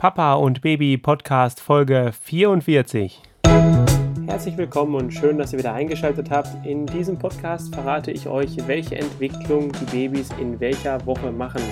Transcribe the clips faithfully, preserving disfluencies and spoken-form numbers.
Papa und Baby Podcast Folge vierundvierzig. Herzlich willkommen und schön, dass ihr wieder eingeschaltet habt. In diesem Podcast verrate ich euch, welche Entwicklung die Babys in welcher Woche machen.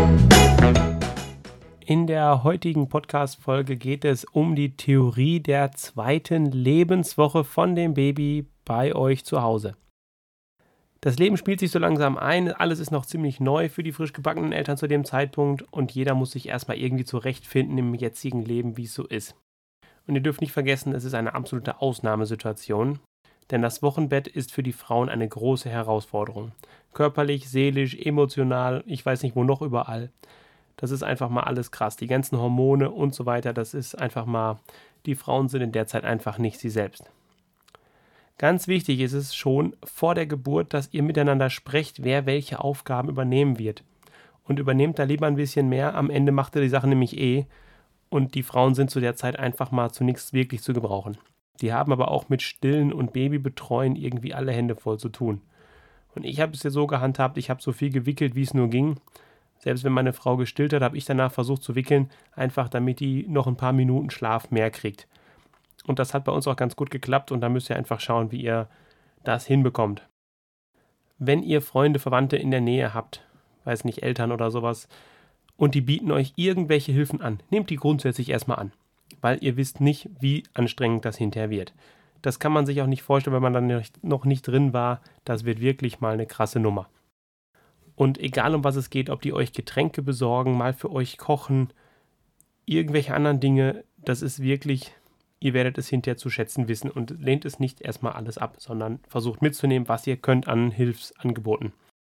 In der heutigen Podcast-Folge geht es um die Theorie der zweiten Lebenswoche von dem Baby bei euch zu Hause. Das Leben spielt sich so langsam ein, alles ist noch ziemlich neu für die frisch gebackenen Eltern zu dem Zeitpunkt und jeder muss sich erstmal irgendwie zurechtfinden im jetzigen Leben, wie es so ist. Und ihr dürft nicht vergessen, es ist eine absolute Ausnahmesituation, denn das Wochenbett ist für die Frauen eine große Herausforderung. Körperlich, seelisch, emotional, ich weiß nicht wo noch überall. Das ist einfach mal alles krass. Die ganzen Hormone und so weiter, das ist einfach mal, die Frauen sind in der Zeit einfach nicht sie selbst. Ganz wichtig ist es schon vor der Geburt, dass ihr miteinander sprecht, wer welche Aufgaben übernehmen wird. Und übernehmt da lieber ein bisschen mehr, am Ende macht ihr die Sache nämlich eh. Und die Frauen sind zu der Zeit einfach mal zu nichts wirklich zu gebrauchen. Die haben aber auch mit Stillen und Babybetreuen irgendwie alle Hände voll zu tun. Und ich habe es ja so gehandhabt, ich habe so viel gewickelt, wie es nur ging. Selbst wenn meine Frau gestillt hat, habe ich danach versucht zu wickeln, einfach damit die noch ein paar Minuten Schlaf mehr kriegt. Und das hat bei uns auch ganz gut geklappt und da müsst ihr einfach schauen, wie ihr das hinbekommt. Wenn ihr Freunde, Verwandte in der Nähe habt, weiß nicht, Eltern oder sowas, und die bieten euch irgendwelche Hilfen an, nehmt die grundsätzlich erstmal an, weil ihr wisst nicht, wie anstrengend das hinterher wird. Das kann man sich auch nicht vorstellen, wenn man dann noch nicht drin war. Das wird wirklich mal eine krasse Nummer. Und egal um was es geht, ob die euch Getränke besorgen, mal für euch kochen, irgendwelche anderen Dinge, das ist wirklich... Ihr werdet es hinterher zu schätzen wissen und lehnt es nicht erstmal alles ab, sondern versucht mitzunehmen, was ihr könnt an Hilfsangeboten.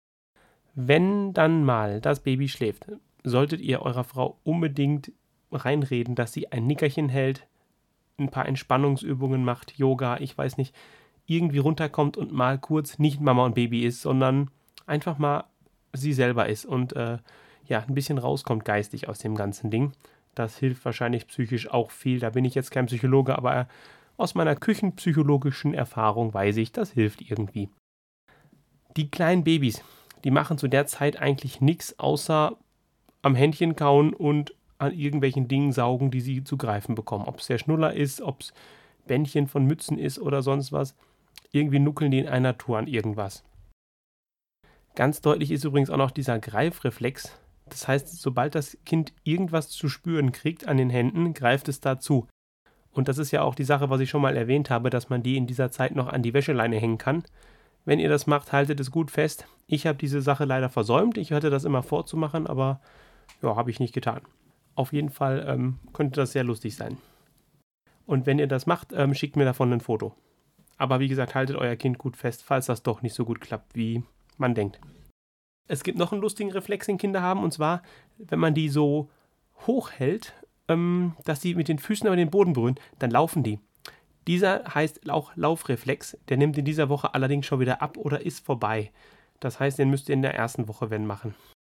Wenn dann mal das Baby schläft, solltet ihr eurer Frau unbedingt reinreden, dass sie ein Nickerchen hält, ein paar Entspannungsübungen macht, Yoga, ich weiß nicht, irgendwie runterkommt und mal kurz nicht Mama und Baby ist, sondern einfach mal sie selber ist und äh, ja, ein bisschen rauskommt geistig aus dem ganzen Ding. Das hilft wahrscheinlich psychisch auch viel. Da bin ich jetzt kein Psychologe, aber aus meiner küchenpsychologischen Erfahrung weiß ich, das hilft irgendwie. Die kleinen Babys, die machen zu der Zeit eigentlich nichts, außer am Händchen kauen und an irgendwelchen Dingen saugen, die sie zu greifen bekommen. Ob es der Schnuller ist, ob es Bändchen von Mützen ist oder sonst was. Irgendwie nuckeln die in einer Tour an irgendwas. Ganz deutlich ist übrigens auch noch dieser Greifreflex. Das heißt, sobald das Kind irgendwas zu spüren kriegt an den Händen, greift es dazu. Und das ist ja auch die Sache, was ich schon mal erwähnt habe, dass man die in dieser Zeit noch an die Wäscheleine hängen kann. Wenn ihr das macht, haltet es gut fest. Ich habe diese Sache leider versäumt. Ich hatte das immer vorzumachen, aber ja, habe ich nicht getan. Auf jeden Fall ähm, könnte das sehr lustig sein. Und wenn ihr das macht, ähm, schickt mir davon ein Foto. Aber wie gesagt, haltet euer Kind gut fest, falls das doch nicht so gut klappt, wie man denkt. Es gibt noch einen lustigen Reflex, den Kinder haben, und zwar, wenn man die so hoch hält, ähm, dass sie mit den Füßen über den Boden berühren, dann laufen die. Dieser heißt auch Laufreflex, der nimmt in dieser Woche allerdings schon wieder ab oder ist vorbei. Das heißt, den müsst ihr in der ersten Woche wenn machen.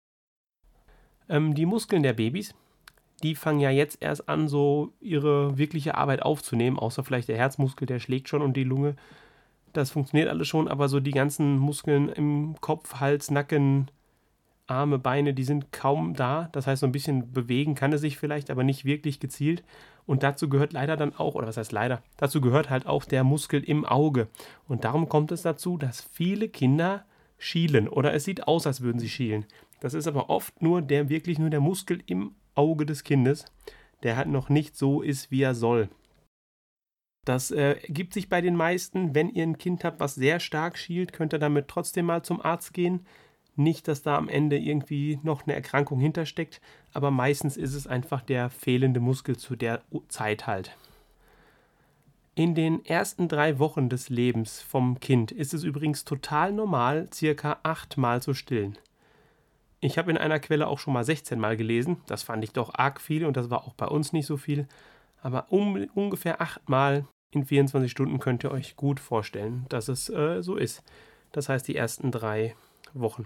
Ähm, die Muskeln der Babys, die fangen ja jetzt erst an, so ihre wirkliche Arbeit aufzunehmen, außer vielleicht der Herzmuskel, der schlägt schon und die Lunge. Das funktioniert alles schon, aber so die ganzen Muskeln im Kopf, Hals, Nacken, Arme, Beine, die sind kaum da. Das heißt, so ein bisschen bewegen kann es sich vielleicht, aber nicht wirklich gezielt. Und dazu gehört leider dann auch, oder was heißt leider, dazu gehört halt auch der Muskel im Auge. Und darum kommt es dazu, dass viele Kinder schielen oder es sieht aus, als würden sie schielen. Das ist aber oft nur der, wirklich nur der Muskel im Auge des Kindes, der halt noch nicht so ist, wie er soll. Das äh, ergibt sich bei den meisten, wenn ihr ein Kind habt, was sehr stark schielt, könnt ihr damit trotzdem mal zum Arzt gehen. Nicht, dass da am Ende irgendwie noch eine Erkrankung hintersteckt, aber meistens ist es einfach der fehlende Muskel zu der Zeit halt. In den ersten drei Wochen des Lebens vom Kind ist es übrigens total normal, circa achtmal zu stillen. Ich habe in einer Quelle auch schon mal sechzehn Mal gelesen, das fand ich doch arg viel und das war auch bei uns nicht so viel. Aber um, ungefähr achtmal in vierundzwanzig Stunden könnt ihr euch gut vorstellen, dass es äh, so ist. Das heißt die ersten drei Wochen.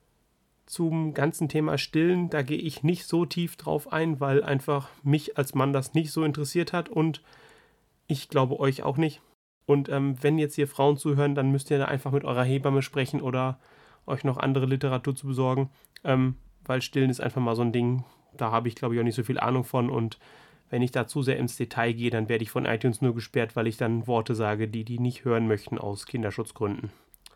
Zum ganzen Thema Stillen, da gehe ich nicht so tief drauf ein, weil einfach mich als Mann das nicht so interessiert hat und ich glaube euch auch nicht. Und ähm, wenn jetzt hier Frauen zuhören, dann müsst ihr da einfach mit eurer Hebamme sprechen oder euch noch andere Literatur zu besorgen, ähm, weil Stillen ist einfach mal so ein Ding, da habe ich, glaube ich, auch nicht so viel Ahnung von und wenn ich da zu sehr ins Detail gehe, dann werde ich von iTunes nur gesperrt, weil ich dann Worte sage, die die nicht hören möchten aus Kinderschutzgründen.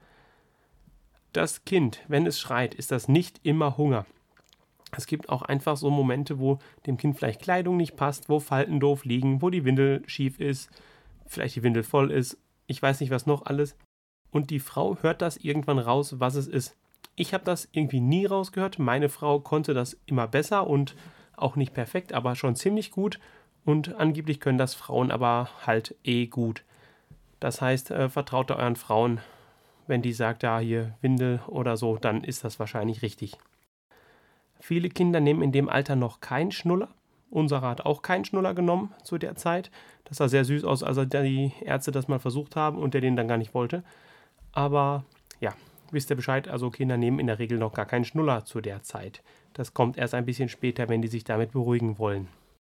Das Kind, wenn es schreit, ist das nicht immer Hunger. Es gibt auch einfach so Momente, wo dem Kind vielleicht Kleidung nicht passt, wo Falten doof liegen, wo die Windel schief ist, vielleicht die Windel voll ist, ich weiß nicht was noch alles. Und die Frau hört das irgendwann raus, was es ist. Ich habe das irgendwie nie rausgehört. Meine Frau konnte das immer besser und auch nicht perfekt, aber schon ziemlich gut. Und angeblich können das Frauen aber halt eh gut. Das heißt, äh, vertraut da euren Frauen. Wenn die sagt, ja, hier Windel oder so, dann ist das wahrscheinlich richtig. Viele Kinder nehmen in dem Alter noch keinen Schnuller. Unsere hat auch keinen Schnuller genommen zu der Zeit. Das sah sehr süß aus, als die Ärzte das mal versucht haben und der den dann gar nicht wollte. Aber ja, wisst ihr Bescheid, also Kinder nehmen in der Regel noch gar keinen Schnuller zu der Zeit. Das kommt erst ein bisschen später, wenn die sich damit beruhigen wollen.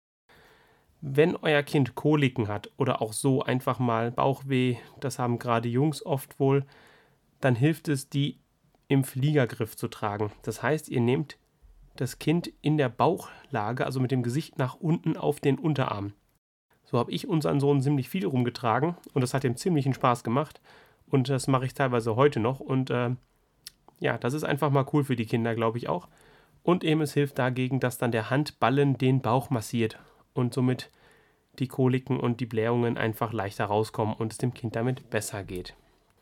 Wenn euer Kind Koliken hat oder auch so einfach mal Bauchweh, das haben gerade Jungs oft wohl, dann hilft es, die im Fliegergriff zu tragen. Das heißt, ihr nehmt das Kind in der Bauchlage, also mit dem Gesicht nach unten auf den Unterarm. So habe ich unseren Sohn ziemlich viel rumgetragen und das hat ihm ziemlichen Spaß gemacht und das mache ich teilweise heute noch und äh, ja, das ist einfach mal cool für die Kinder, glaube ich auch. Und eben es hilft dagegen, dass dann der Handballen den Bauch massiert und somit die Koliken und die Blähungen einfach leichter rauskommen und es dem Kind damit besser geht.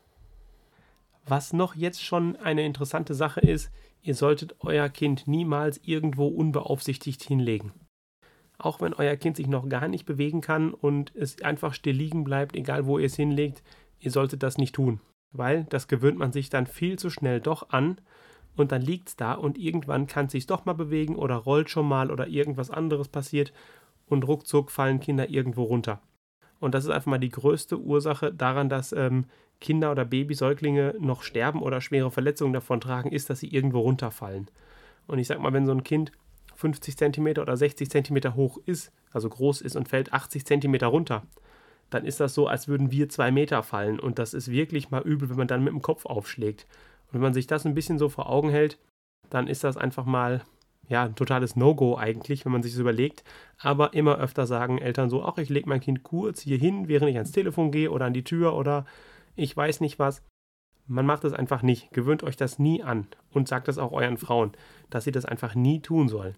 Was noch jetzt schon eine interessante Sache ist, ihr solltet euer Kind niemals irgendwo unbeaufsichtigt hinlegen. Auch wenn euer Kind sich noch gar nicht bewegen kann und es einfach still liegen bleibt, egal wo ihr es hinlegt, ihr solltet das nicht tun. Weil das gewöhnt man sich dann viel zu schnell doch an und dann liegt es da und irgendwann kann es sich doch mal bewegen oder rollt schon mal oder irgendwas anderes passiert und ruckzuck fallen Kinder irgendwo runter. Und das ist einfach mal die größte Ursache daran, dass ähm, Kinder oder Babysäuglinge noch sterben oder schwere Verletzungen davon tragen, ist, dass sie irgendwo runterfallen. Und ich sag mal, wenn so ein Kind fünfzig Zentimeter oder sechzig Zentimeter hoch ist, also groß ist und fällt achtzig Zentimeter runter, dann ist das so, als würden wir zwei Meter fallen. Und das ist wirklich mal übel, wenn man dann mit dem Kopf aufschlägt. Und wenn man sich das ein bisschen so vor Augen hält, dann ist das einfach mal ja, ein totales No-Go eigentlich, wenn man sich das überlegt. Aber immer öfter sagen Eltern so, ach, ich lege mein Kind kurz hier hin, während ich ans Telefon gehe oder an die Tür oder ich weiß nicht was. Man macht das einfach nicht. Gewöhnt euch das nie an und sagt das auch euren Frauen, dass sie das einfach nie tun sollen.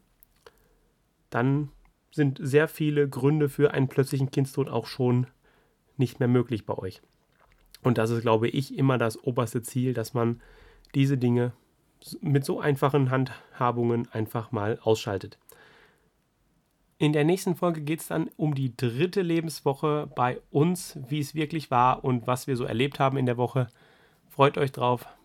Dann sind sehr viele Gründe für einen plötzlichen Kindstod auch schon nicht mehr möglich bei euch. Und das ist, glaube ich, immer das oberste Ziel, dass man diese Dinge mit so einfachen Handhabungen einfach mal ausschaltet. In der nächsten Folge geht es dann um die dritte Lebenswoche bei uns, wie es wirklich war und was wir so erlebt haben in der Woche. Freut euch drauf.